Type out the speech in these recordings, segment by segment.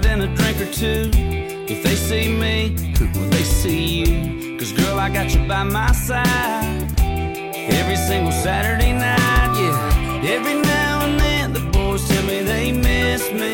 than a drink or two. If they see me, will they see you? 'Cause girl, I got you by my side every single Saturday night, yeah. Every now and then the boys tell me they miss me.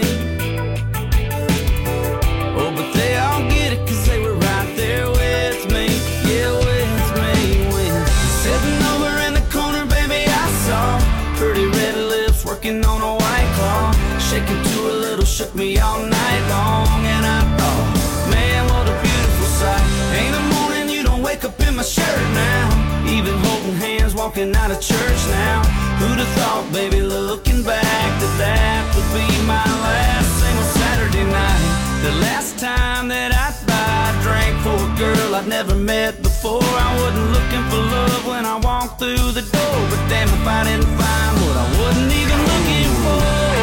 Oh, but they all get it 'cause they were right there with me. Yeah, with me, with sitting over in the corner, baby, I saw pretty red lips working on a White Claw, shaking to a little, shook me all night long. And I thought, man, what a beautiful sight. Ain't a morning you don't wake up in my shirt now, even holding hands walking out of church now. Who'd have thought, baby, looking back, that that would be my last single Saturday night. The last time that I drank for a girl I'd never met before. I wasn't looking for love when I walked through the door, but damn if I didn't find what I wasn't even looking for.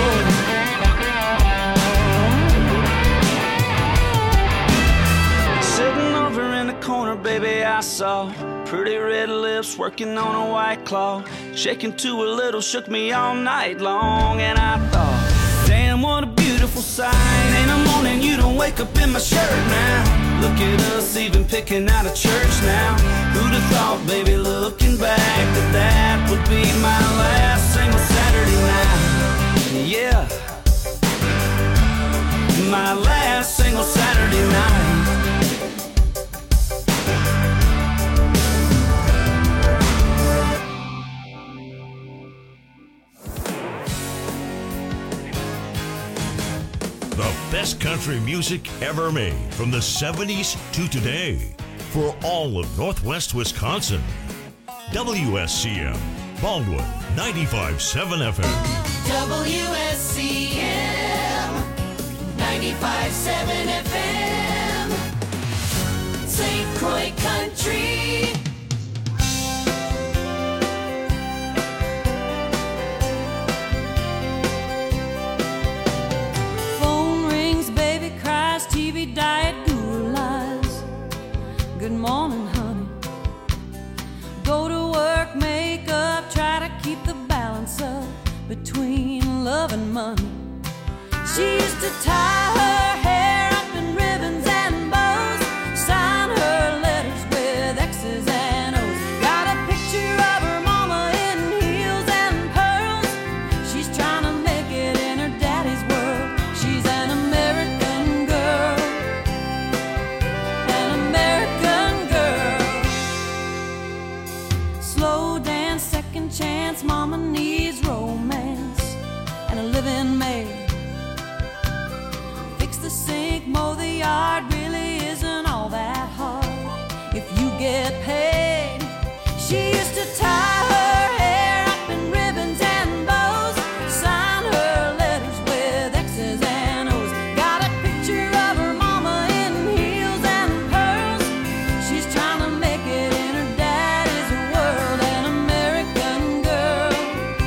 Sitting over in the corner, baby, I saw pretty red lips working on a White Claw, shaking to a little, shook me all night long. And I thought, damn, what a beautiful sight. Ain't a morning you don't wake up in my shirt now. Look at us even picking out of church now. Who'd have thought, baby, looking back, that that would be my last single Saturday night. Yeah, my last single Saturday night. The best country music ever made from the 70s to today for all of Northwest Wisconsin. WSCM, Baldwin, 95.7 FM. WSCM, 95.7 FM, St. Croix Country. TV diet guru lies. Good morning, honey. Go to work, make up, try to keep the balance up between love and money. She used to tie her hair up in ribbons and bows, sign her letters with X's and O's. Got a picture of her mama in heels and pearls. She's trying to make it in her daddy's world. She's an American girl. Chance, mama needs romance and a living maid. Fix the sink, mow the yard, really isn't all that hard if you get paid. She used to tie her hair up in ribbons and bows, sign her letters with X's and O's. Got a picture of her mama in heels and pearls. She's trying to make it in her daddy's world. An American girl,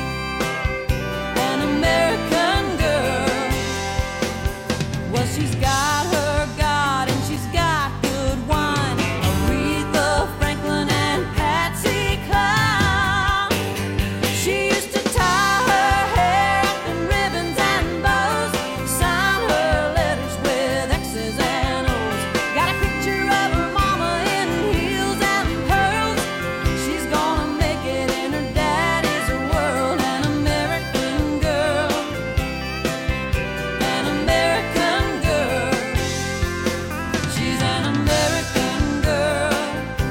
an American girl. Well, she's got her God and she's got good wine. Aretha Franklin and Patsy Cline. She used to tie her hair up in ribbons and bows, sign her letters with X's and O's. Got a picture of her mama in heels and pearls. She's gonna make it in her daddy's world. An American girl, an American girl. She's an American girl.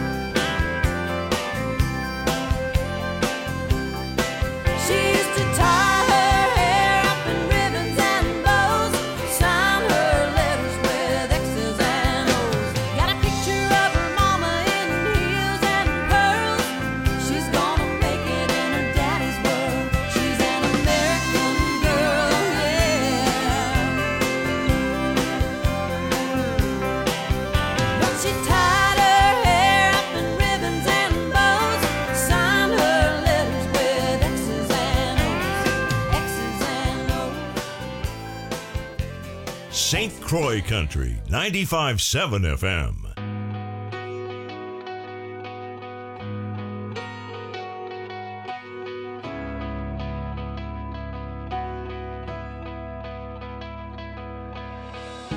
She used to tie her hair up in ribbons and bows, sign her letters with X's and O's. Got a picture of her mama in heels and pearls. She's gonna make it in her daddy's world. She's an American girl, yeah. But she tied her hair up in ribbons and bows, signed her letters with X's and O's, X's and O's. St. Croix Country, 95.7 FM.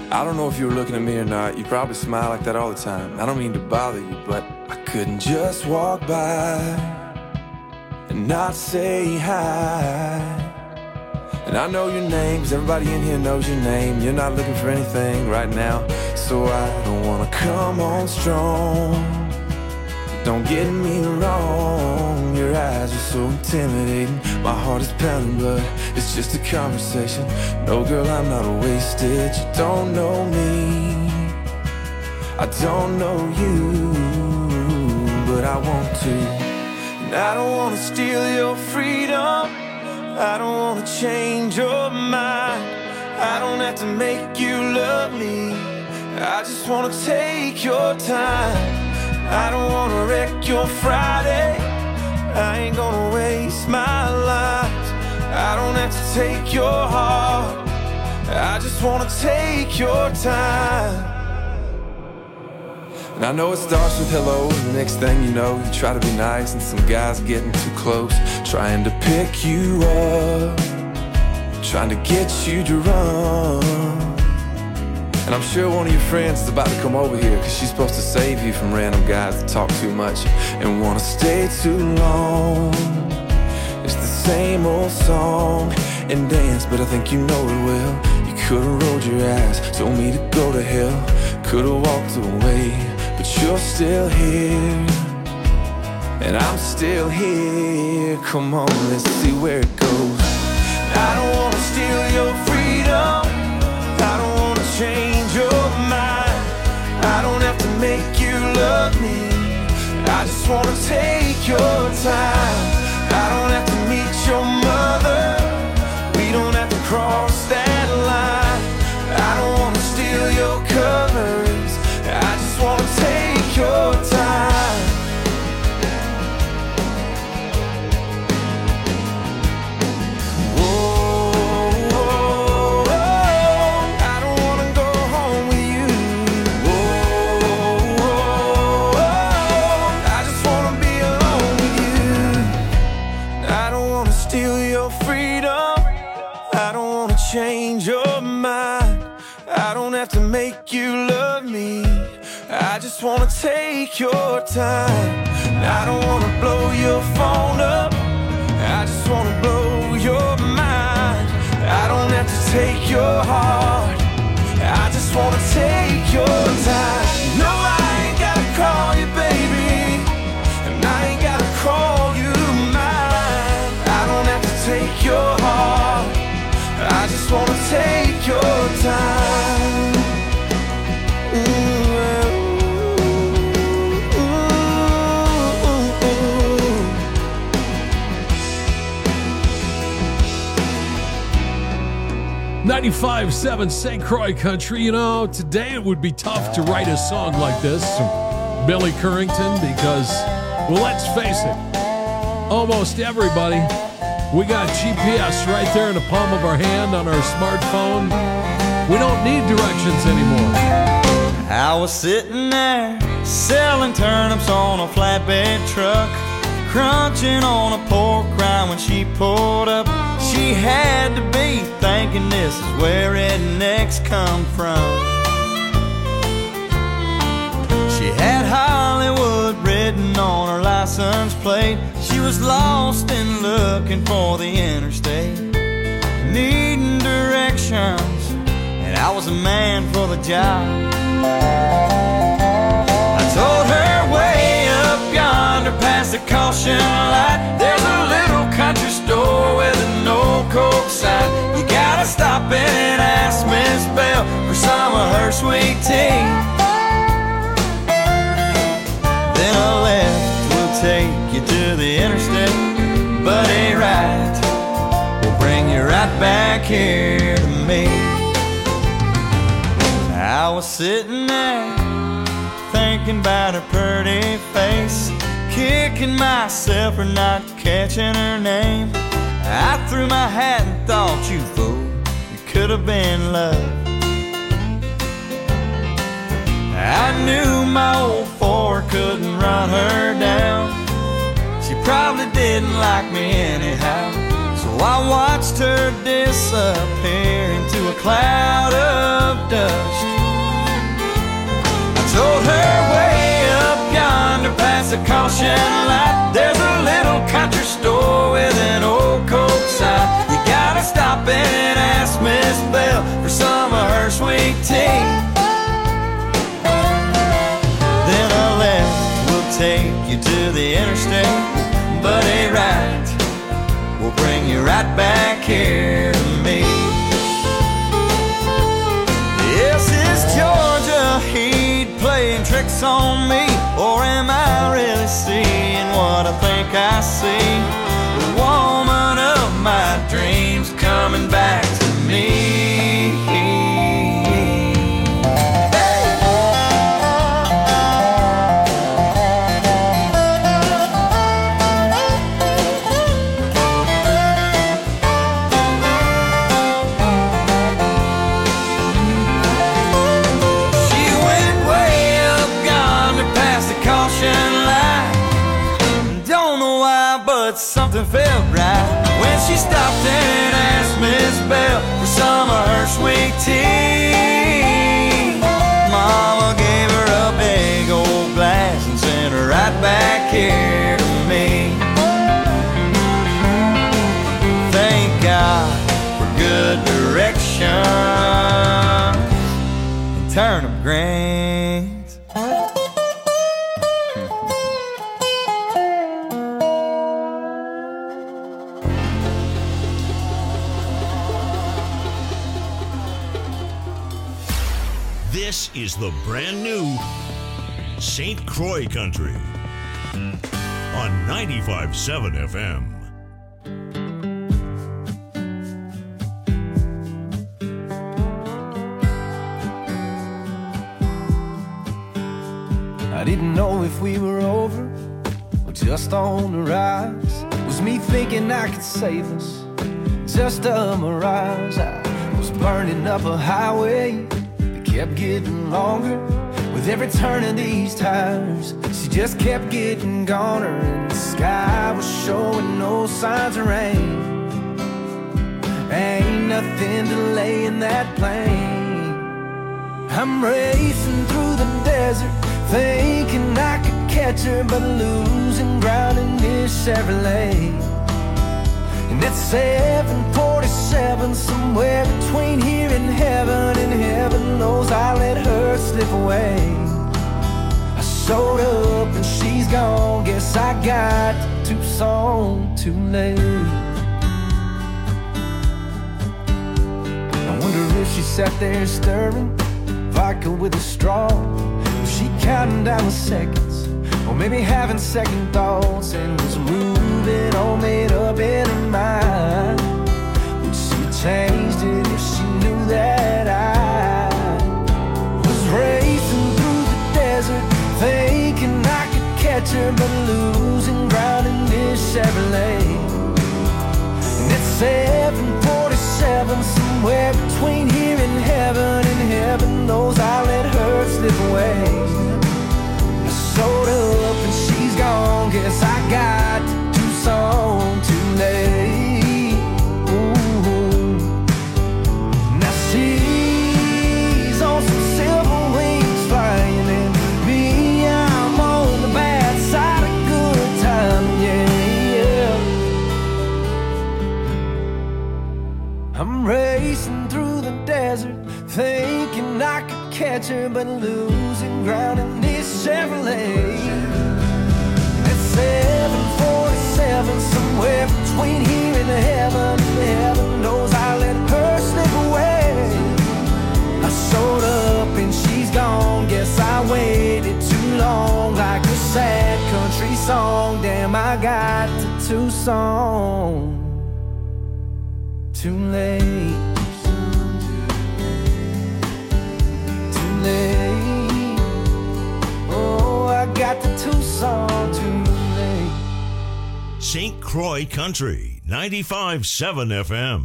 I don't know if you were looking at me or not. You probably smile like that all the time. I don't mean to bother you, but I couldn't just walk by and not say hi. And I know your name, 'cause everybody in here knows your name. You're not looking for anything right now, so I don't wanna come on strong. Don't get me wrong, your eyes are so intimidating. My heart is pounding, but it's just a conversation. No, girl, I'm not wasted. You don't know me, I don't know you, but I want to. And I don't wanna steal your freedom, I don't wanna change your mind. I don't have to make you love me, I just wanna take your time. I don't wanna wreck your Friday, I ain't gonna waste my life. I don't have to take your heart, I just wanna take your time. And I know it starts with hello, and the next thing you know, you try to be nice, and some guy's getting too close, trying to pick you up, trying to get you to run. And I'm sure one of your friends is about to come over here, 'cause she's supposed to save you from random guys that talk too much and wanna stay too long. It's the same old song and dance, but I think you know it well. You could've rolled your eyes, told me to go to hell, could've walked away, but you're still here, and I'm still here. Come on, let's see where it goes. I don't wanna steal your freedom, I don't wanna change your mind. I don't have to make you love me, I just wanna take your time. I don't have to meet your mother, we don't have to cross that line. I don't wanna steal your covers, I just wanna take your time. Change your mind, I don't have to make you love me, I just wanna take your time. I don't wanna blow your phone up, I just wanna blow your mind. I don't have to take your heart, I just wanna take your time. No, I ain't gotta call you baby, and I ain't gotta call you mine. I don't have to take your heart, I just wanna take your time. Ooh, ooh, ooh. 95.7 St. Croix Country. You know, today it would be tough to write a song like this from Billy Currington because, well, let's face it, almost everybody, we got GPS right there in the palm of our hand on our smartphone. We don't need directions anymore. I was sitting there selling turnips on a flatbed truck, crunching on a pork rind when she pulled up. She had to be thinking this is where rednecks come from. She had Hollywood written on her license plate. She was lost and looking for the interstate, needing directions, and I was a man for the job. I told her way up yonder past the caution light, there's a little country store with a no coke sign. You gotta stop in and ask Miss Bell for some of her sweet tea. Then a left will take you to the interstate, but a right will bring you right back here to me. I was sitting there thinking about her pretty face, kicking myself for not catching her name. I threw my hat and thought, you fool, it could have been love. I knew my old Ford couldn't run her down. She probably didn't like me anyhow, so I watched her disappear into a cloud of dust. the caution light, there's a little country store with an old Coke sign. You gotta stop and ask Miss Belle for some of her sweet tea. Then a left will take you to the interstate, but a right will bring you right back here to me. Yes, is Georgia Heat playing tricks on me, or am I really seeing what I think I see? The woman of my dreams coming back to me. Something felt right when she stopped and asked Miss Belle for some of her sweet tea. Mama gave her a big old glass and sent her right back here to me. Thank God for good direction and turnip greens. This is the brand new St. Croix Country on 95.7 FM. I didn't know if we were over or just on the rise. Was me thinking I could save us, just a mirage. I was burning up a highway, kept getting longer with every turn of these tires. She just kept getting goner, and the sky was showing no signs of rain. Ain't nothing delaying that plane. I'm racing through the desert, thinking I could catch her, but losing ground in this Chevrolet. And it's 747, somewhere between here and heaven knows I let her slip away. I showed up and she's gone, guess I got to Tucson too late. I wonder if she sat there stirring vodka with a straw, if she counting down the seconds, or maybe having second thoughts, and was moving all made up in her mind. Would she changed it if she knew that I was racing through the desert, thinking I could catch her, but losing ground in this Chevrolet. And it's 747, somewhere between here and heaven knows I let her slip away. I showed up and she's gone, guess I got to Tucson too late. Ooh. Now she's on some silver wings flying, and me, I'm on the bad side of good time, yeah. I'm racing through the desert, thinking I could catch her, but losing ground in this Chevrolet. It's 747, somewhere between here and heaven knows I let her slip away. I showed up and she's gone, guess I waited too long, like a sad country song. Damn, I got to Tucson too late. Oh, I got to Tucson too late. St. Croix Country, 95.7 FM.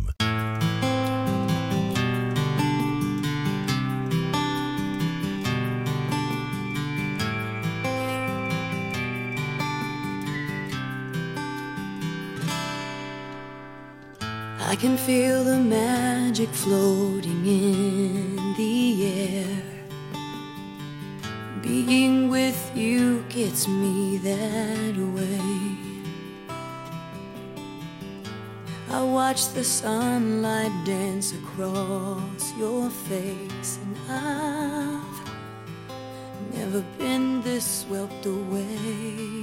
I can feel the magic floating in the air. Being with you gets me there. watch the sunlight dance across your face, and I've never been this swept away.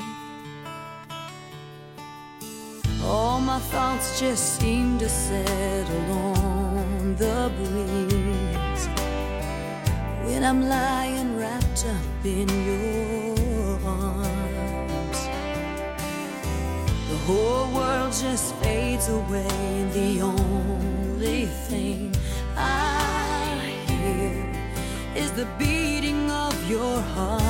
All my thoughts just seem to settle on the breeze when I'm lying wrapped up in your arms. The whole world just fades away, and the only thing I hear is the beating of your heart.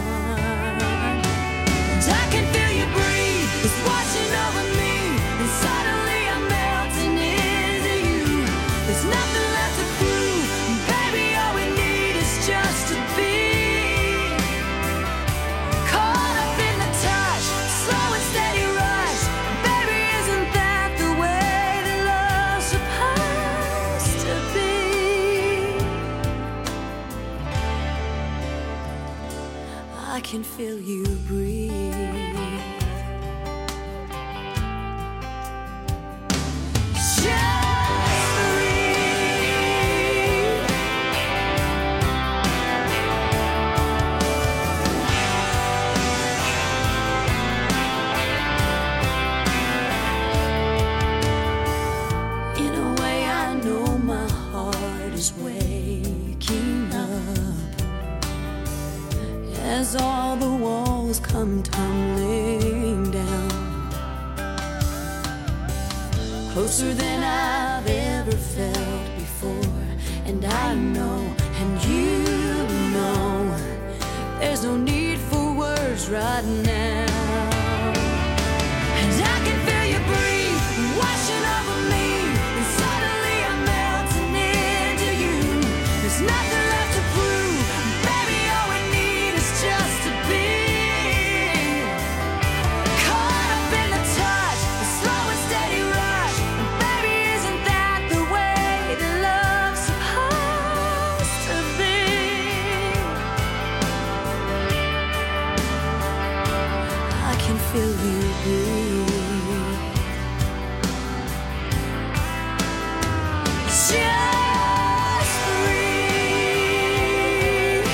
And I can feel you breathe, it's washing over me. And suddenly I'm melting into you. There's nothing left to prove. Baby, all we need is just to be caught up in the touch, slow and steady rush. Baby, isn't that the way that love's supposed to be? I can feel you breathe. As all the walls come tumbling down, closer than I've ever felt before. And I know, and you know, there's no need for words right now. And I can feel you breathe, washing over me. And suddenly I'm melting into you. There's nothing left to prove. Baby, all we need is just to be caught up in the touch, the slow and steady rush. And baby, isn't that the way that love's supposed to be? I can feel you breathe. Just breathe.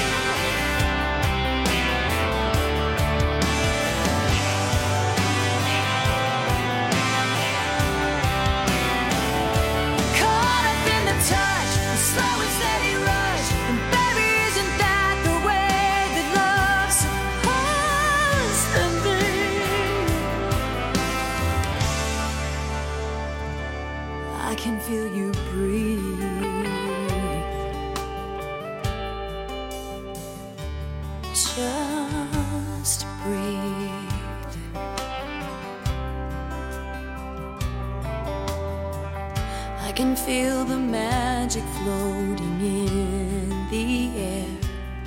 Caught up in the touch, the slow and steady rush. And baby, isn't that the way that love's supposed to be? I can feel you breathe. Just breathe. I can feel the magic floating in the air.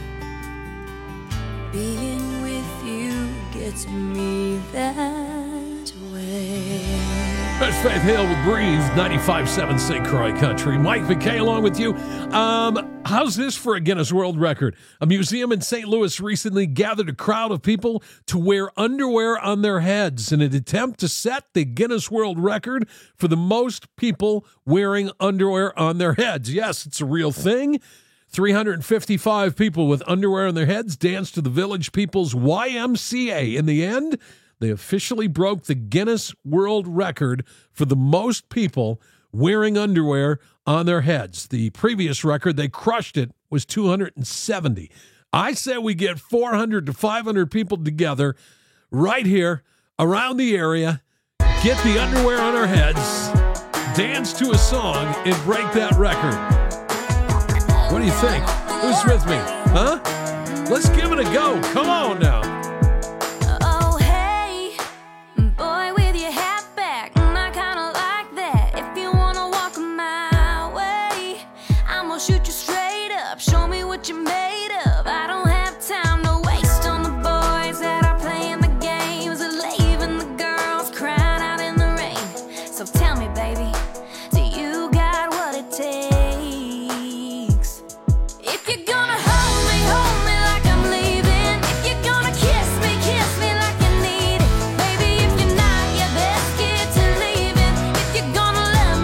Being with you gets me that way. That's Faith Hill with Breathe, 95.7 St. Croix Country. Mike McKay along with you. How's this for a Guinness World Record? A museum in St. Louis recently gathered a crowd of people to wear underwear on their heads in an attempt to set the Guinness World Record for the most people wearing underwear on their heads. Yes, it's a real thing. 355 people with underwear on their heads danced to the Village People's YMCA. In the end, they officially broke the Guinness World Record for the most people wearing underwear on their heads. The previous record, they crushed it, was 270. I said we get 400 to 500 people together right here around the area, get the underwear on our heads, dance to a song, and break that record. What do you think? Who's with me? Huh? Let's give it a go. Come on now. Oh, hey, boy with your hat back. I kinda like that. If you wanna walk my way, I'm gonna shoot you straight up. Show me what you're made of. I don't have time to waste on the boys that are playing the games and leaving the girls crying out in the rain. So tell me, baby, do you got what it takes? If you're gonna hold me like I'm leaving. If you're gonna kiss me like you need it. Baby, if you're not, you best get to leaving. If you're gonna love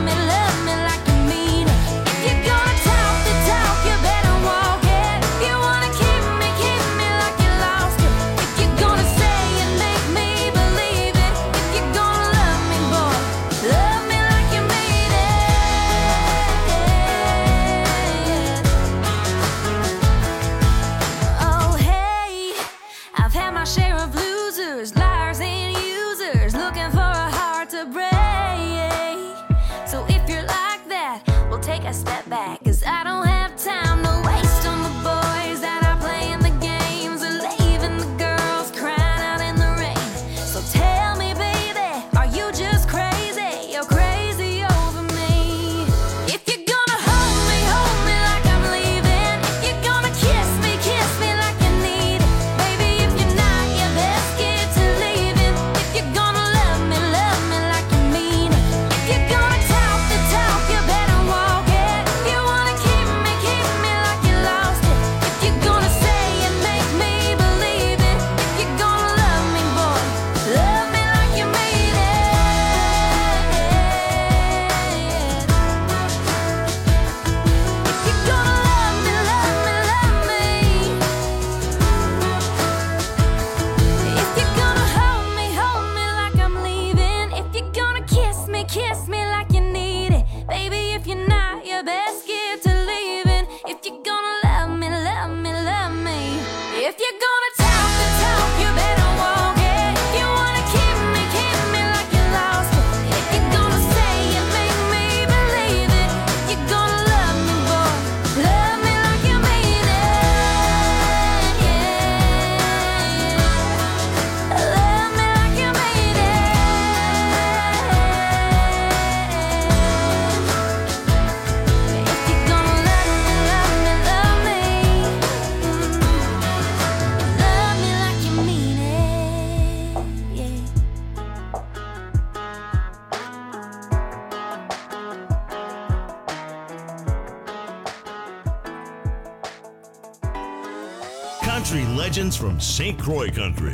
country legends from St. Croix Country.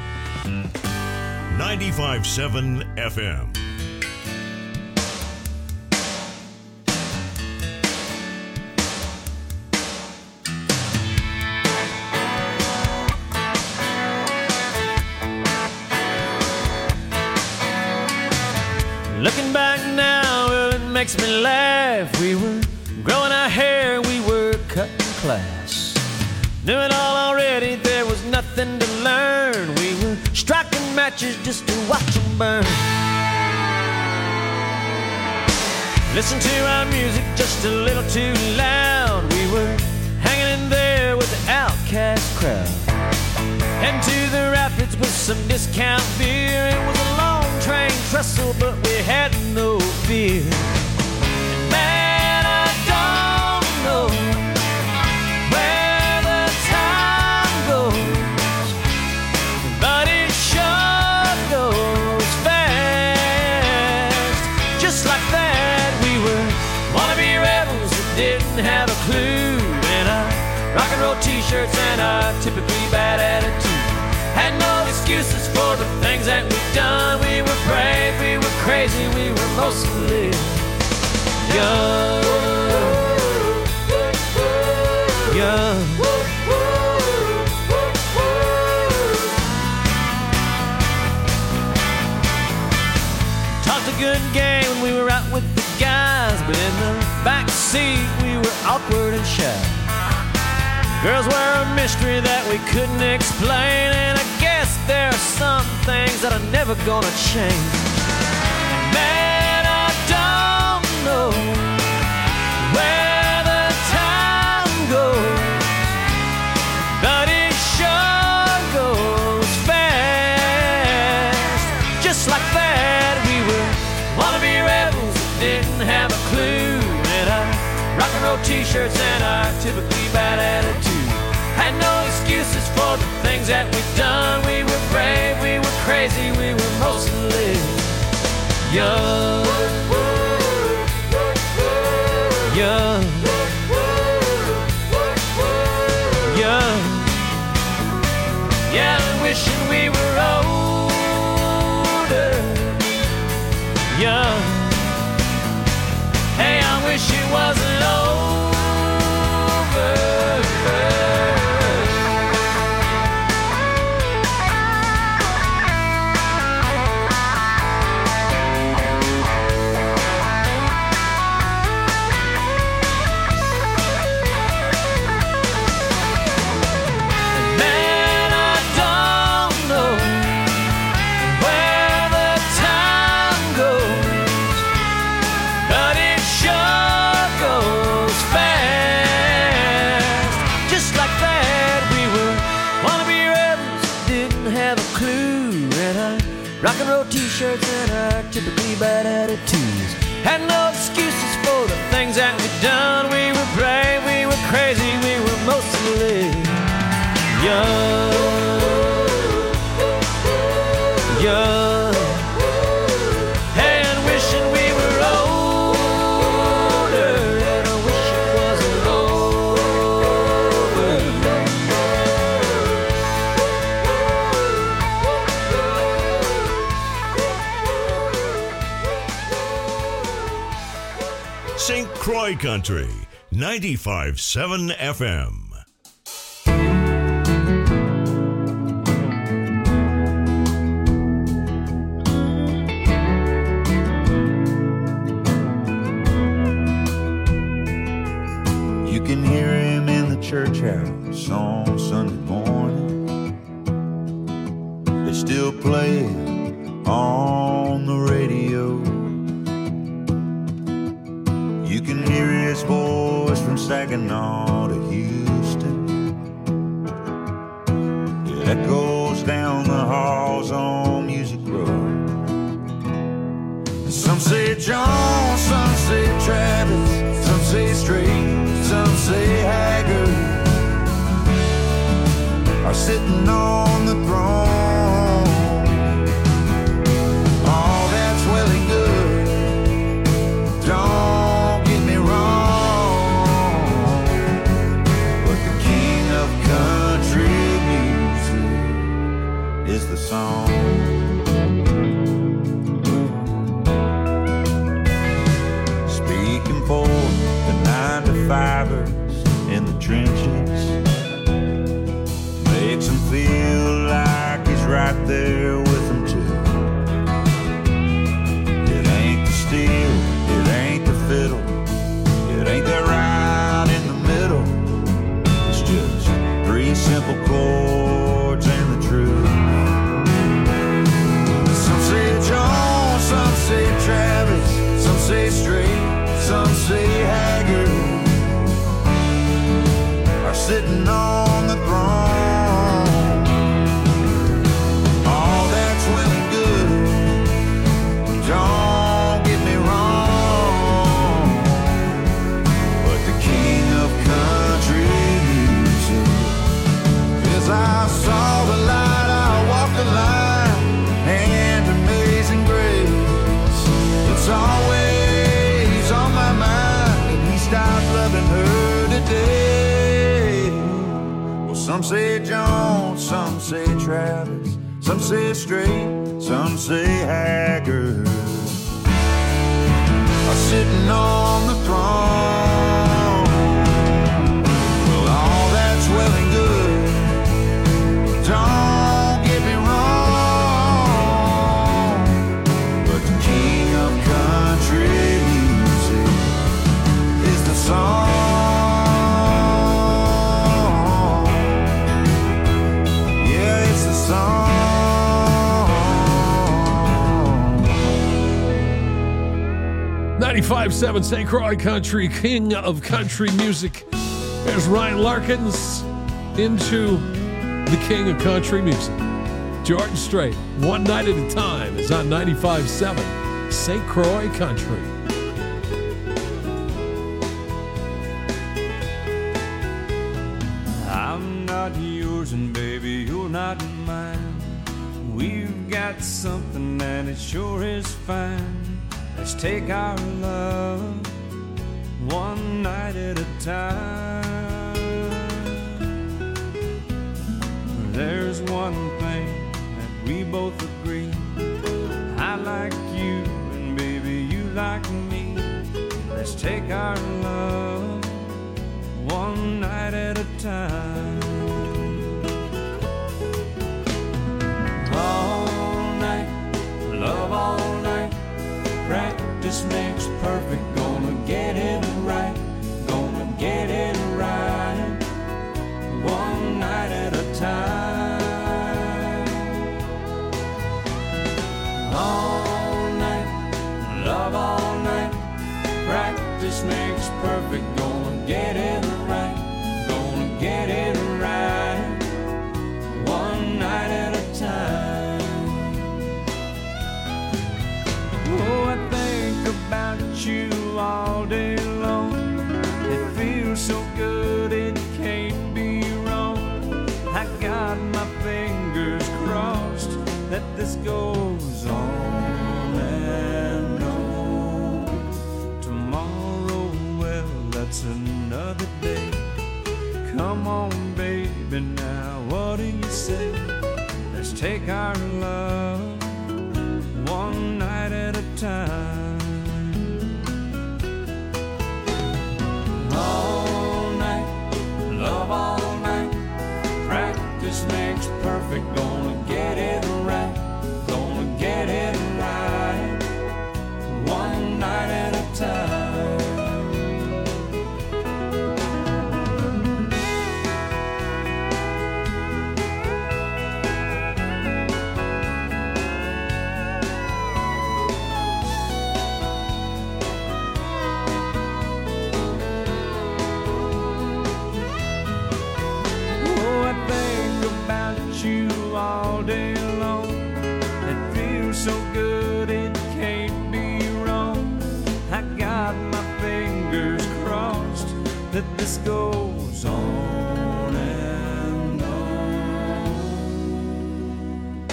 95.7 FM. Looking back now, well, it makes me laugh. We were growing our hair, we were cutting class. Knew it all already, there was nothing to learn. We were striking matches just to watch them burn. Listen to our music just a little too loud. We were hanging in there with the outcast crowd. Heading to the rapids with some discount beer. It was a long train trestle, but we had no fear. And man, I don't know where the time goes, but it sure goes fast. Just like that, we were wannabe rebels that didn't have a clue. And our rock and roll t-shirts and our typically bad attitude had no excuses for the things that we've done. We were brave, we were crazy, we were mostly young. Young. Talked a good game when we were out with the guys, but in the back seat we were awkward and shy. Girls were a mystery that we couldn't explain, and I guess there are some things that are never gonna change. And man, I don't know where the time goes, but it sure goes fast. Just like that, we were wannabe rebels that didn't have a clue. And our rock and roll t-shirts and our typically bad attitude had no excuses for the things that we've done. We were brave, we were crazy, we were mostly young. Young. Young. Yeah, I'm wishing we were older. Young. Hey, I wish it wasn't over. Rock and roll t-shirts and our typically bad attitudes had no excuses for the things that we'd done. We were brave, we were crazy, we were mostly young. Young. Hey, and wishing we were older, and I wish it wasn't over. St. Croix Country, 95.7 FM. You can hear him in the church house on Sunday morning. They still play it on the radio. You can hear his voice from Saginaw to Houston. It echoes down the halls on Music Road. Some say John, some say Travis, some say Strait, some say Haggard are sitting on the throne. All that's well and good. Don't get me wrong, but the king of country in the trenches. Makes him feel like he's right there with them too. It ain't the steel, it ain't the fiddle, it ain't that right in the middle. It's just three simple chords and the truth. Some say John, some say Travis, some say Strait, some say Haggard are sitting on the throne. All that's well and good, don't get me wrong, but the king of country music is I saw the light, I walked the line, and Amazing Grace, it's always on my mind, and he stopped loving her today. Well, some say Jones, some say Travis, some say Strait, some say Haggard are sitting on the throne. Well, all that's well and good, don't get me wrong, but the king of country music is the song. Yeah, it's the song. 95.7 St. Croix Country, king of country music. There's Ryan Larkins into the king of country music. Jordan Strait, One Night at a Time, is on 95.7 St. Croix Country. I'm not yours and baby, you're not mine. We've got something and it sure is fine. Let's take our love one night at a time. There's one thing that we both agree. I like you and baby you like me. Let's take our love one night at a time. All night, love all night. Practice makes perfect. Gonna get it right. Gonna get it right. One night at a time. All night, love all night. Practice makes perfect. Gonna get it right. Gonna get it right. One night at a time. Oh, I think about you all day long. It feels so good, it can't be wrong. I got my fingers crossed that this goes on and on. Tomorrow, well, that's another day. Come on, baby, now what do you say? Let's take our love one night at a time. All night, love all night. Practice makes perfect. Gonna get it right. Gonna get it right. One night at a time. All day long, it feels so good, it can't be wrong. I got my fingers crossed that this goes on and on.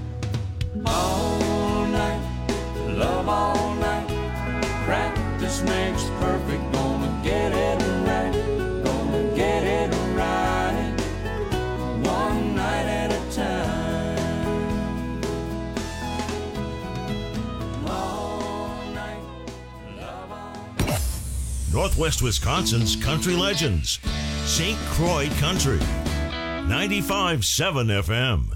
All night, love all night. Practice makes perfect. Gonna get it right. Gonna get it right. One night at a time. All night, love all night. Northwest Wisconsin's country legends. St. Croix Country. 95.7 FM.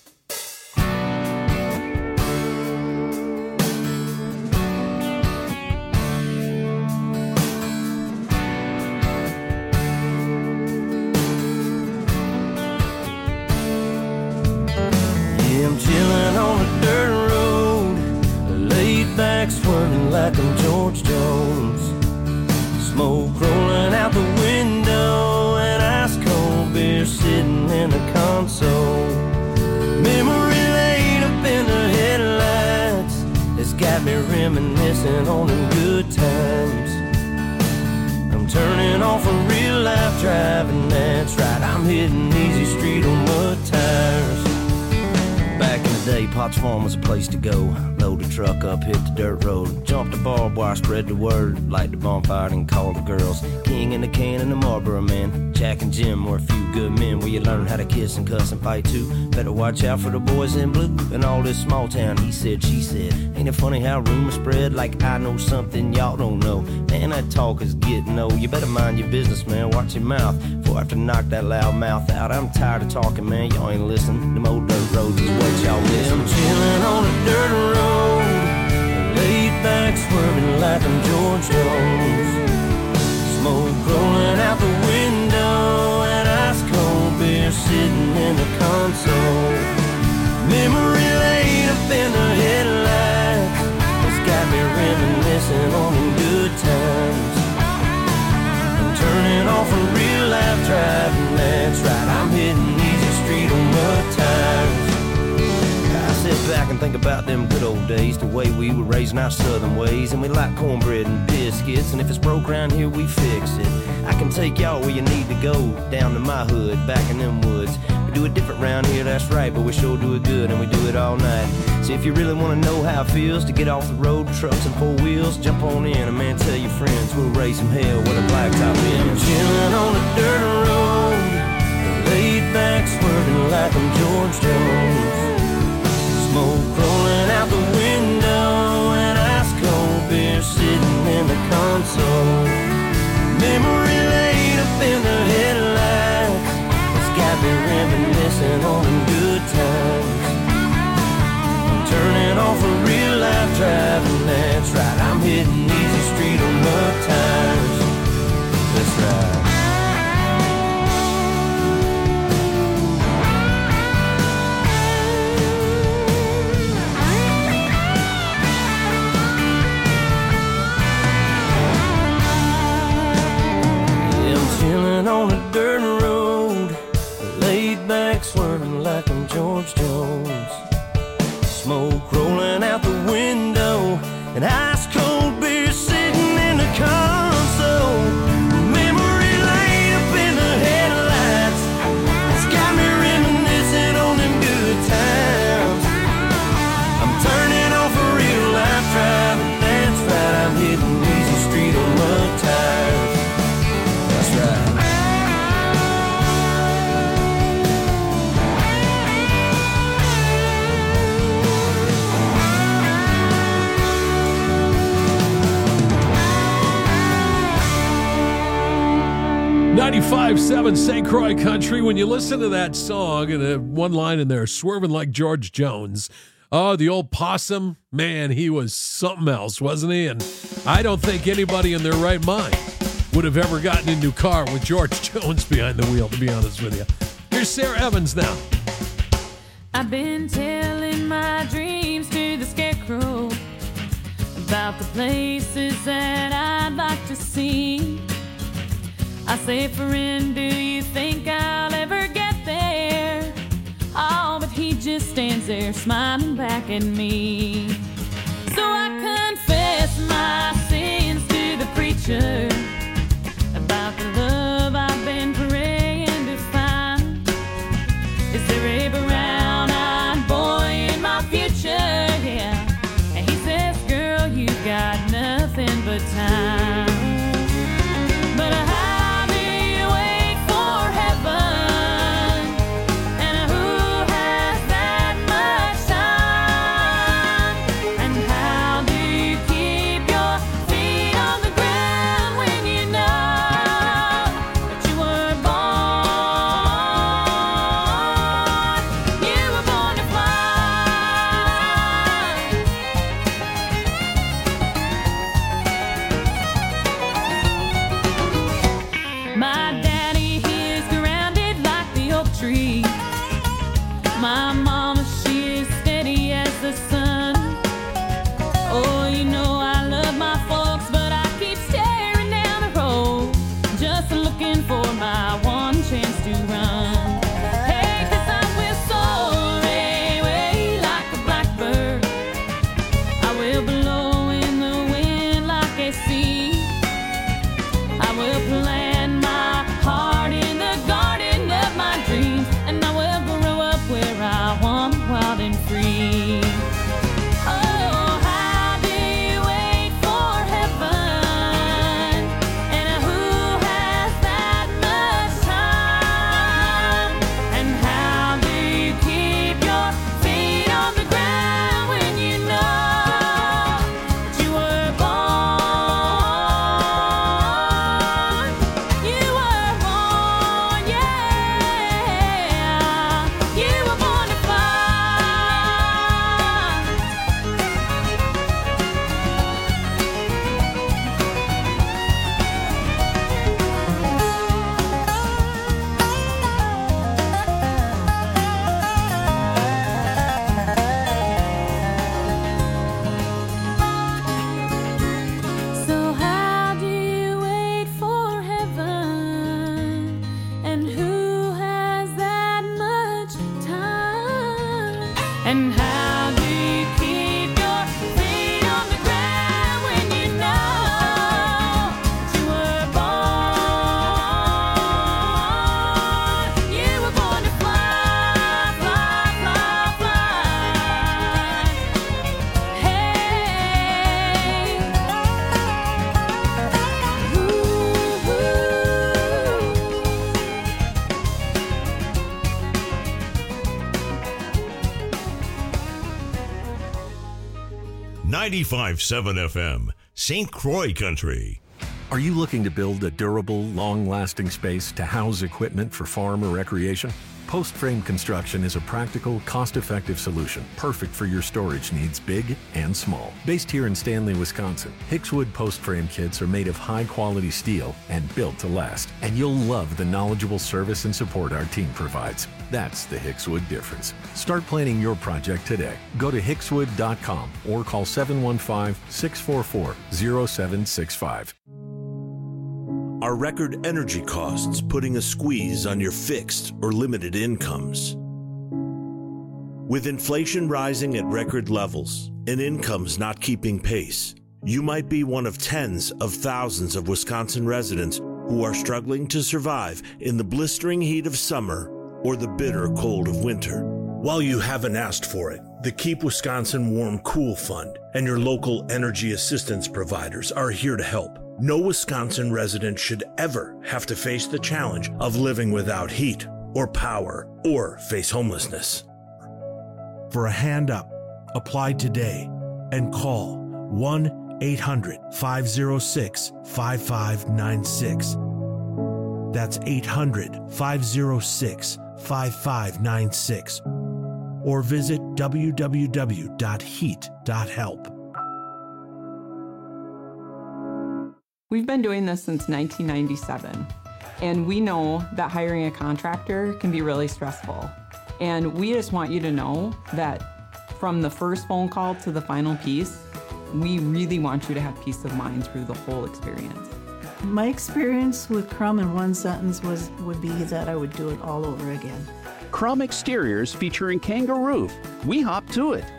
I'm chilling on a dirt road, laid back swerving like I'm George Jones. Smoke rolling out the window and ice cold beer sitting in the console. Memory lane up in the headlights, it's got me reminiscing on them good times. I'm turning off a real life driving, that's right, I'm hitting easy street on mud tires. Back in the day, Potts Farm was a place to go. Load the truck up, hit the dirt road, jump the barbed wire, spread the word, light the bonfire and call the girls. King and the can and the Marlboro man, Jack and Jim were a few good men where you learn how to kiss and cuss and fight too. Better watch out for the boys in blue and all this small town he said, she said. Ain't it funny how rumors spread like I know something y'all don't know? Man, that talk is getting old. You better mind your business, man, watch your mouth before I have to knock that loud mouth out. I'm tired of talking, man, y'all ain't listening. Them old dirt roads is what y'all miss. I'm chilling on a dirt road, laid back swerving like I'm George Jones. Smoke rolling out the window and ice cold beer sitting in the console. Memory lane up in the headlights, it's got me reminiscing on them good times. I'm turning off a real life driving, that's right, I'm hitting easy street on mud tires. I sit back and think about them good old days, the way we were raising our southern ways, and we like cornbread and biscuits, and if it's broke around here, we fix it. I can take y'all where you need to go, down to my hood, back in them woods. We do it different round here, that's right, but we sure do it good, and we do it all night. So if you really want to know how it feels to get off the road, trucks and four wheels, jump on in, and man, tell your friends, we'll raise some hell with a blacktop in. I'm chilling on a dirt road, laid back swerving like I'm George Jones. Smoke rolling out the window and ice cold beer sitting in the console. Memory lane up in the headlights, it's got me reminiscing on them good times. I'm turning off a real life driving, that's right, I'm hitting easy street on mud tires. That's right. On a dirt road, laid back swerving like I'm George Jones. Smoke rolling out the window and ice cold beer sitting in the console. Memory lane up in the headlights, it's got me reminiscing on them good times. I'm turning off a real life driving, that's right, I'm hitting easy street on mud tires. That's right. .95.7 St. Croix Country. When you listen to that song and one line in there, swerving like George Jones. Oh, the old possum, man, he was something else, wasn't he? And I don't think anybody in their right mind would have ever gotten into a car with George Jones behind the wheel, to be honest with you. Here's Sarah Evans now. I've been telling my dreams to the scarecrow about the places that I'd like to see. I say, friend, do you think I'll ever get there? Oh, but he just stands there smiling back at me. So I confess my sins to the preacher about the love I've been praying to find. Is there a brown-eyed boy in my future? Yeah. And he says, girl, you got nothing but time. But I'll be waiting for heaven, and who has that much time? And how do you keep your feet on the ground when looking for my one chance to run. Hey, 'cause I will soar away like a blackbird. I will blow in the wind like a sea. I will plant my heart in the garden of my dreams, and I will grow up where I want, wild and free. Oh, how do you wait for heaven? And who has that much time? And how do you keep your feet on the ground when you know that you were born? You were born, yeah. You were born to fly. So how do you wait for heaven? And who has that much time? And how do you keep your feet on the ground when you know that you were born? You were born to fly, fly, fly, fly. Hey. Ooh. 95.7 FM, St. Croix Country. Are you looking to build a durable, long-lasting space to house equipment for farm or recreation? Post Frame Construction is a practical, cost-effective solution, perfect for your storage needs, big and small. Based here in Stanley, Wisconsin, Hickswood Post Frame kits are made of high-quality steel and built to last. And you'll love the knowledgeable service and support our team provides. That's the Hickswood difference. Start planning your project today. Go to hickswood.com or call 715-644-0765. Are record energy costs putting a squeeze on your fixed or limited incomes? With inflation rising at record levels and incomes not keeping pace, you might be one of tens of thousands of Wisconsin residents who are struggling to survive in the blistering heat of summer or the bitter cold of winter. While you haven't asked for it, the Keep Wisconsin Warm Cool Fund and your local energy assistance providers are here to help. No Wisconsin resident should ever have to face the challenge of living without heat or power or face homelessness. For a hand up, apply today and call 1-800-506-5596. That's 800-506-5596. Or visit www.heat.help. We've been doing this since 1997, and we know that hiring a contractor can be really stressful. And we just want you to know that from the first phone call to the final piece, we really want you to have peace of mind through the whole experience. My experience with Crum in one sentence would be that I would do it all over again. Crum Exteriors featuring Kangaroo. We hop to it.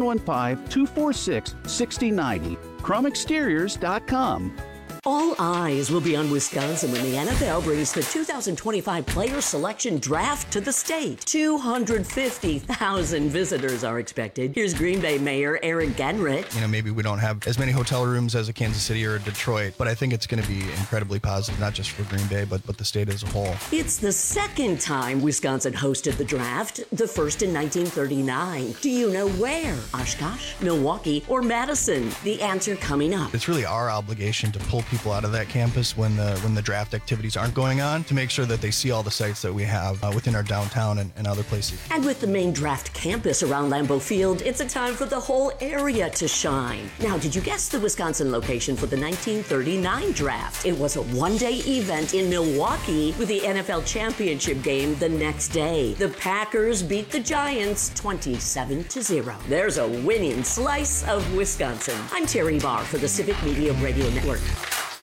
715-246-6090. CrumExteriors.com. All eyes will be on Wisconsin when the NFL brings the 2025 Player Selection Draft to the state. 250,000 visitors are expected. Here's Green Bay Mayor Eric Genrich. You know, maybe we don't have as many hotel rooms as a Kansas City or a Detroit, but I think it's going to be incredibly positive, not just for Green Bay, but the state as a whole. It's the second time Wisconsin hosted the draft, the first in 1939. Do you know where? Oshkosh, Milwaukee, or Madison? The answer coming up. It's really our obligation to pull people out of that campus when the draft activities aren't going on, to make sure that they see all the sites that we have within our downtown and other places. And with the main draft campus around Lambeau Field, it's a time for the whole area to shine. Now, did you guess the Wisconsin location for the 1939 draft? It was a one-day event in Milwaukee with the NFL championship game the next day. The Packers beat the Giants 27-0. There's a winning slice of Wisconsin. I'm Terry Barr for the Civic Media Radio Network.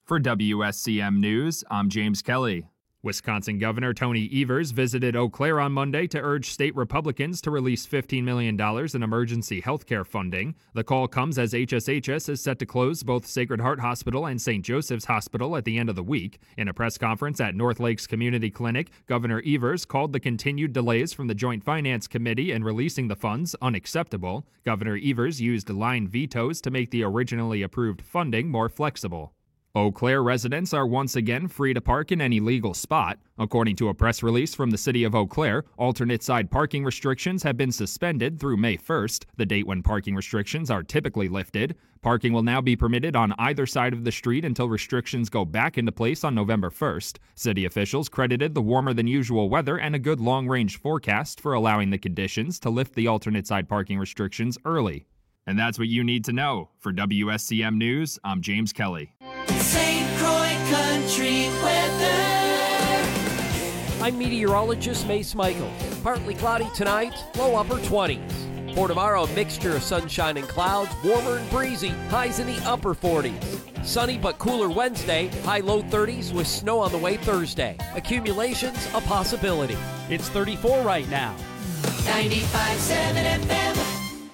For WSCM News, I'm James Kelly. Wisconsin Governor Tony Evers visited Eau Claire on Monday to urge state Republicans to release $15 million in emergency health care funding. The call comes as HSHS is set to close both Sacred Heart Hospital and St. Joseph's Hospital at the end of the week. In a press conference at North Lakes Community Clinic, Governor Evers called the continued delays from the Joint Finance Committee in releasing the funds unacceptable. Governor Evers used line vetoes to make the originally approved funding more flexible. Eau Claire residents are once again free to park in any legal spot. According to a press release from the city of Eau Claire, alternate side parking restrictions have been suspended through May 1st, the date when parking restrictions are typically lifted. Parking will now be permitted on either side of the street until restrictions go back into place on November 1st. City officials credited the warmer than usual weather and a good long-range forecast for allowing the conditions to lift the alternate side parking restrictions early. And that's what you need to know. For WSCM News, I'm James Kelly. St. Croix Country weather. I'm meteorologist Mace Michaels. Partly cloudy tonight, low upper 20s. For tomorrow, a mixture of sunshine and clouds, warmer and breezy, highs in the upper 40s. Sunny but cooler Wednesday, high low 30s with snow on the way Thursday. Accumulations a possibility. It's 34 right now. 95.7 FM.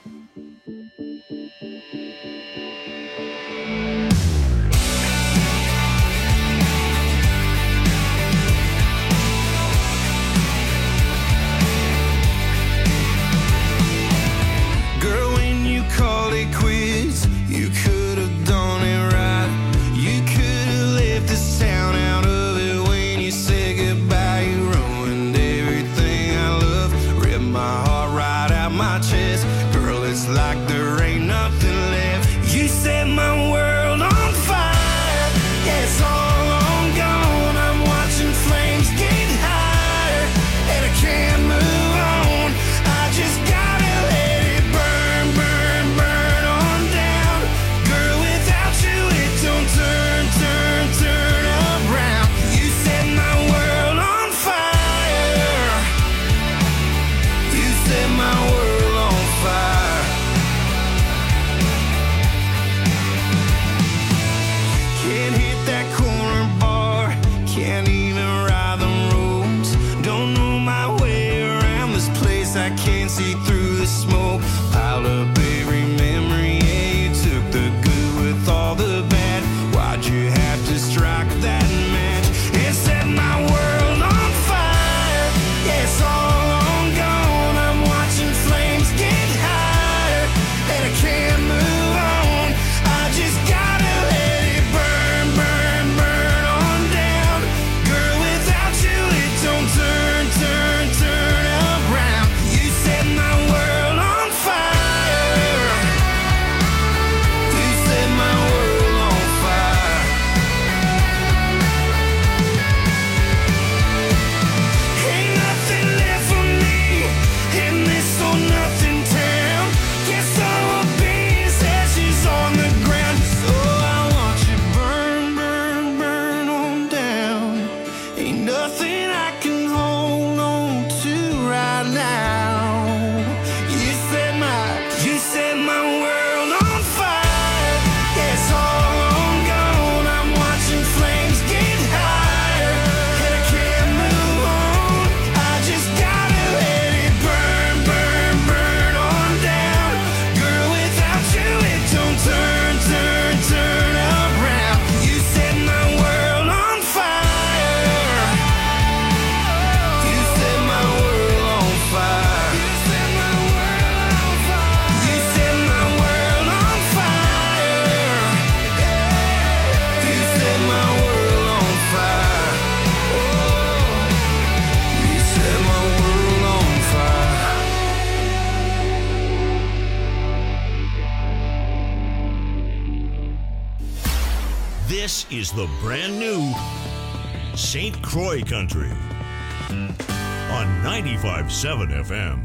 Called it quits. You could have done it right. You could have left this town out of it when you said goodbye. You ruined everything I love. Ripped my heart right out my chest. Girl, it's like there ain't nothing left. You set my world on fire. Yeah, it's all on gone. I'm watching flames get higher, and I can't move on. I just gotta let it burn, burn, burn on down. Girl, without you it don't turn, turn, turn around. You set my world on fire. You set my world on fire. Can't hit that corner bar, can't even ride the roads. Don't know my way around this place, I can't see through the smoke. Piled up every memory, yeah, you took the good with all the bad. Why'd you have to strike that match and set my world on fire? Yeah, it's all on gone. I'm watching flames get higher, and I can't move on. I just gotta let it burn, burn, burn on down. Girl, without you it don't turn, turn, turn around. You set my world on fire. You set my world on fire. Ain't nothing left for me in this or nothing town. Guess all I'll be is ashes on the ground. So I want you burn, burn, burn on down. Ain't nothing I can hold on to right now. You set my world on fire. Yeah, it's all on gone. I'm watching flames get higher, and I can't move on. I just gotta let it burn, burn, burn on down. Girl, without you it don't turn, turn, turn around. You set my world on fire. You set my world on fire. You set my world on fire. You set my world on fire. You set my world on fire. You set my world on fire. This is the brand new St. Croix Country on 95.7 FM.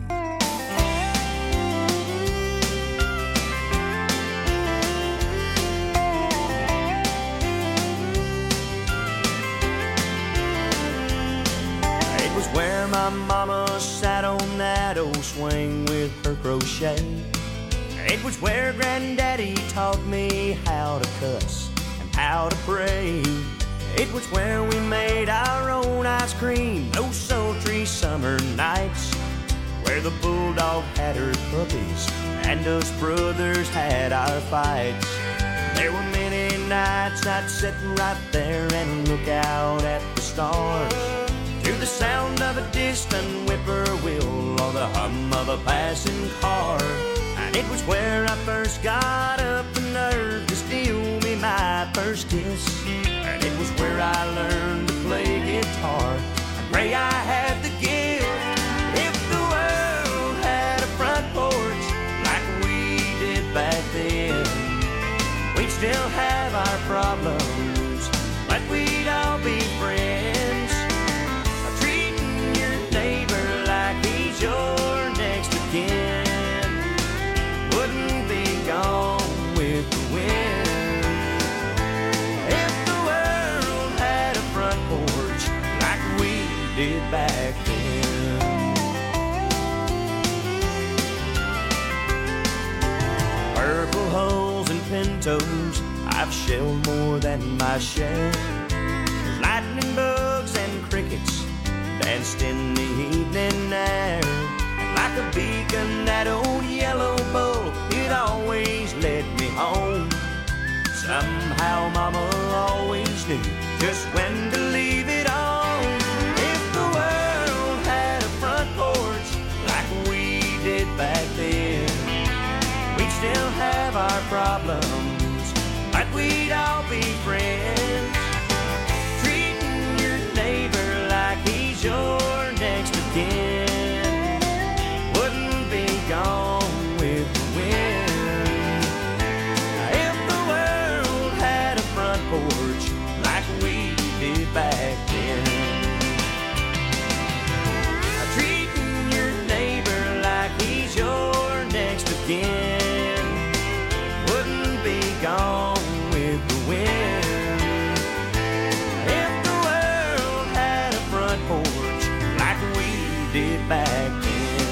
It was where my mama sat on that old swing with her crochet. It was where granddaddy taught me how to cuss and how to pray. It was where we made our own ice cream, those sultry summer nights, where the bulldog had her puppies and us brothers had our fights. There were many nights I'd sit right there and look out at the stars, to the sound of a distant whippoorwill or the hum of a passing car. And it was where I first got up the nerve to steal me my first kiss. And it was where I learned to play guitar, and pray I had the gift. If the world had a front porch like we did back then, we'd still have our problems, but we'd all be friends. Treating your neighbor like he's your next of kin wouldn't be gone with the wind. If the world had a front porch like we did back then. Purple holes and pintos, I've shelled more than my share. Lightning bugs and crickets danced in the evening air. And like a beacon, that old yellow bull, it always led me home. Somehow Mama always knew just when to leave it on. If the world had a front porch like we did back then, we'd still have our problems, but we'd all be friends. Treating your neighbor like he's your next of kin wouldn't be gone with the wind. If the world had a front porch like we did back then, treating your neighbor like he's your next of kin wouldn't be gone with the wind. If the world had a front porch like we did back then.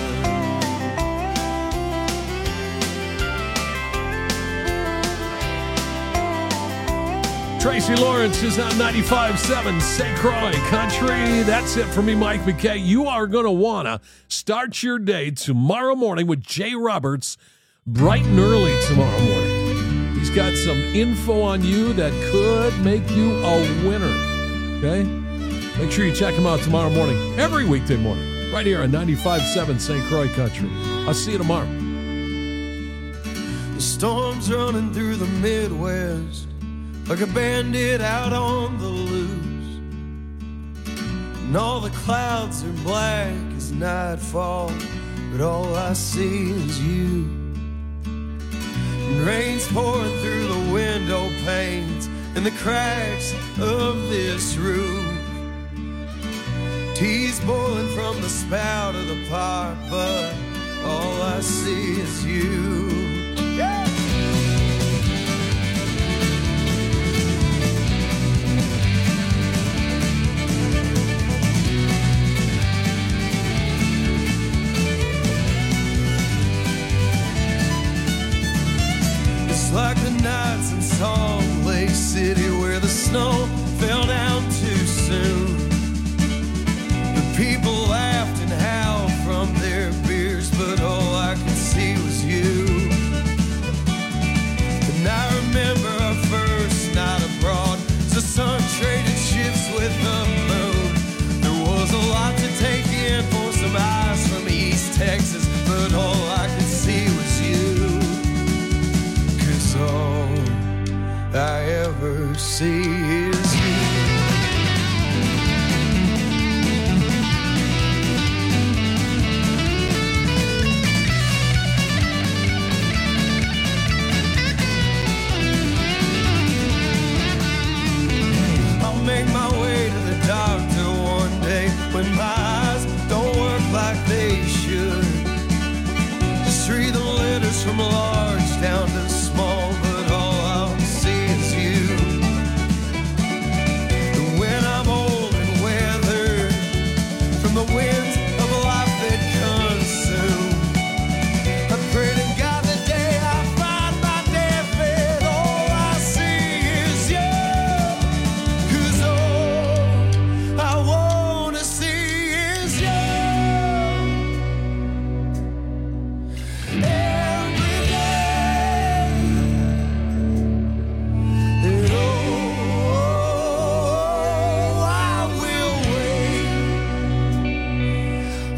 Tracy Lawrence is on 95.7 St. Croix Country. That's it for me, Mike McKay. You are going to want to start your day tomorrow morning with Jay Roberts bright and early tomorrow morning. He's got some info on you that could make you a winner, okay? Make sure you check him out tomorrow morning, every weekday morning, right here on 95.7 St. Croix Country. I'll see you tomorrow. The storm's running through the Midwest like a bandit out on the loose, and all the clouds are black as nightfall, but all I see is you. And rain's pouring through the window panes and the cracks of this roof. Tea's boiling from the spout of the pot, but all I see is you. Yeah! Like the nights in Salt Lake City where the snow fell down too soon. The people laughed and howled from their beers, but all I could see was you. And I remember our first night abroad, the sun traded shifts with the moon. There was a lot to take in for some eyes from East Texas, but all I could see was you. All I ever see is you. I'll make my way to the doctor one day when my eyes don't work like they should. Just read the letters from large down to small, but all I'll see is you. And when I'm old and weathered from the winds of life that consume, I pray to God the day I find my deathbed, all I see is you.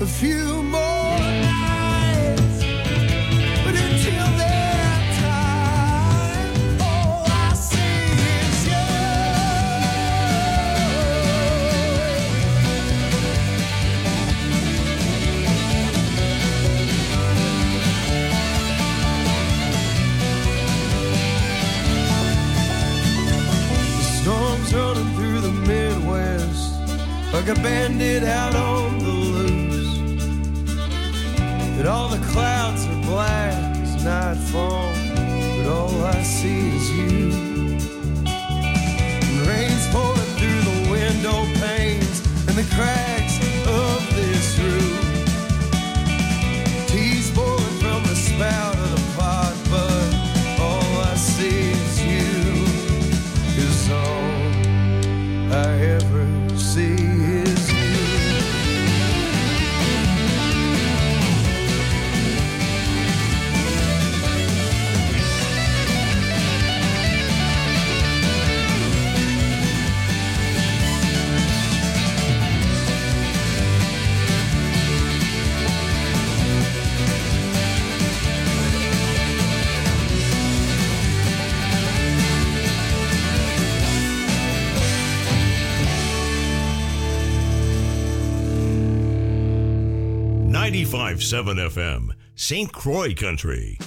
a few more nights. But until that time, all I see is you. The storm's running through the Midwest like a bandit out on the loose. And all the clouds are black as nightfall, but all I see is you. And rain's pouring through the window panes and the cracks of this roof. Tea's boiling from the spout of the pot, but all I see is you. 'Cause all I ever see is you. .7 FM, St. Croix Country.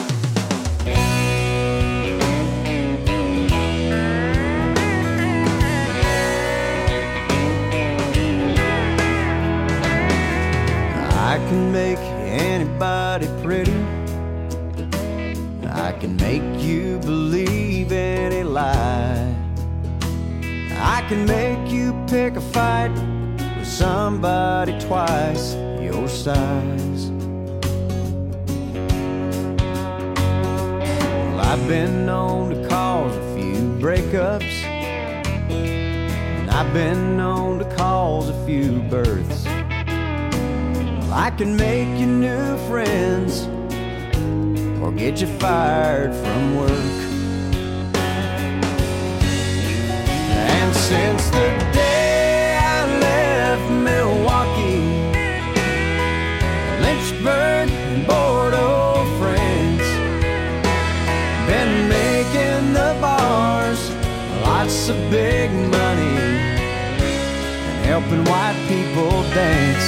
I can make anybody pretty. I can make you believe any lie. I can make you pick a fight with somebody twice your size. Well, I've been known to cause a few breakups, and I've been known to cause a few births. Well, I can make you new friends or get you fired from work. And since the day I left Milwaukee, Lynchburg and Bordeaux, France, been making the bars lots of big money and helping white people dance.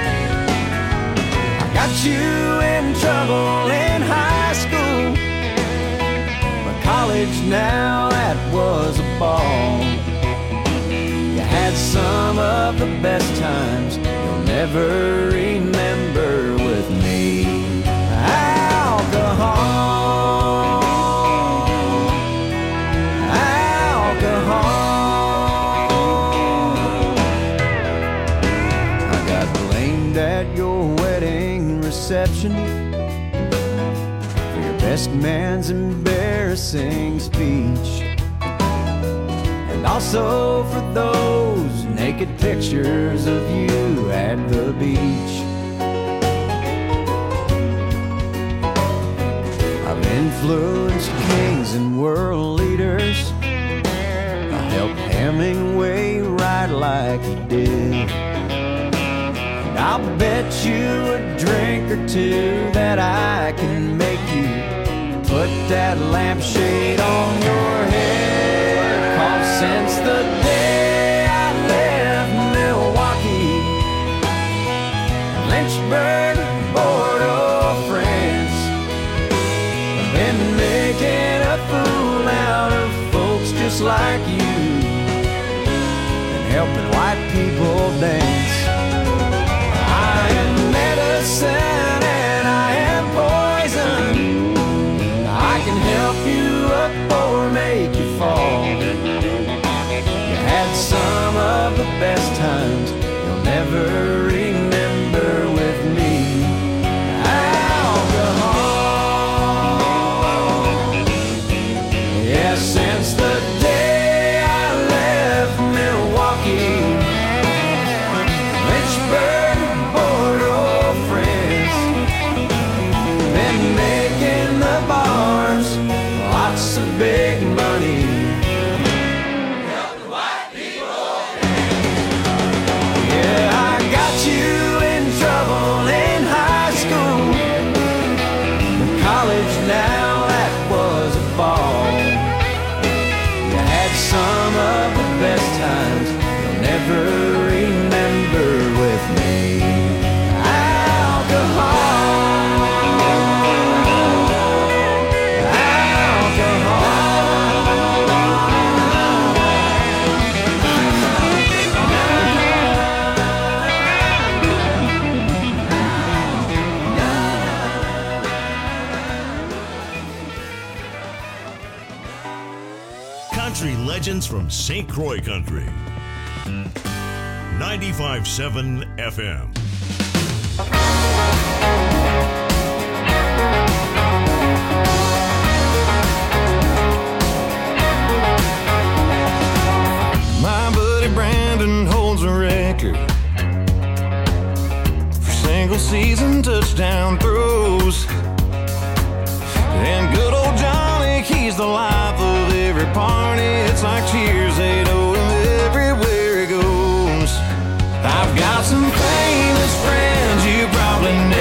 I got you in trouble in high school, but college now, that was a ball. You had some of the best times you'll never remember with me. Alcohol, alcohol. I got blamed at your wedding reception for your best man's embarrassing speech, and also for those naked pictures of you at the beach. I've influenced kings and world leaders. I helped Hemingway write like he did. And I'll bet you a drink or two that I can make you put that lampshade on your head. 'Cause since the day I left Milwaukee, Lynchburg, Bordeaux, France, I've been making a fool out of folks just like you and helping white people dance. I am medicine and I am poison. I can help you up or make you fall. You Legends from St. Croix Country. 95.7 FM. My buddy Brandon holds a record for single season touchdown throws. And good old Johnny, he's the life of every party. It's like cheers, they know him everywhere he goes. I've got some famous friends you probably